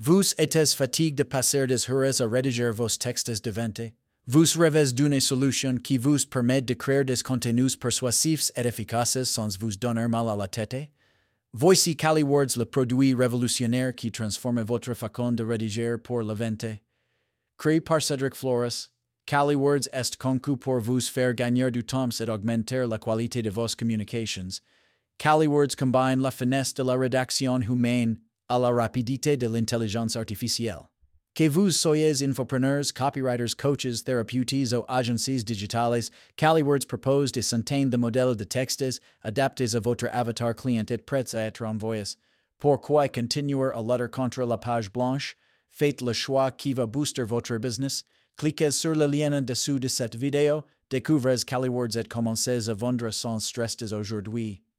Vous êtes fatigué de passer des heures à rédiger vos textes devant. Vous rêvez d'une solution qui vous permet de créer des contenus persuasifs et efficaces sans vous donner mal à la tête. Voici Caliwords, le produit révolutionnaire qui transforme votre façon de rédiger pour la vente. Créé par Cédric Flores, Caliwords est conçu pour vous faire gagner du temps et augmenter la qualité de vos communications. Caliwords combine la finesse de la rédaction humaine à la rapidité de l'intelligence artificielle. Que vous soyez infopreneurs, copywriters, coaches, thérapeutes ou agencies digitales, Caliwords propose des centaines de modèles de textes adaptés à votre avatar client et prêts à être envoyés. Pourquoi continuer à lutter contre la page blanche? Faites le choix qui va booster votre business. Cliquez sur le lien en dessous de cette vidéo, découvrez Caliwords et commencez à vendre sans stress dès aujourd'hui.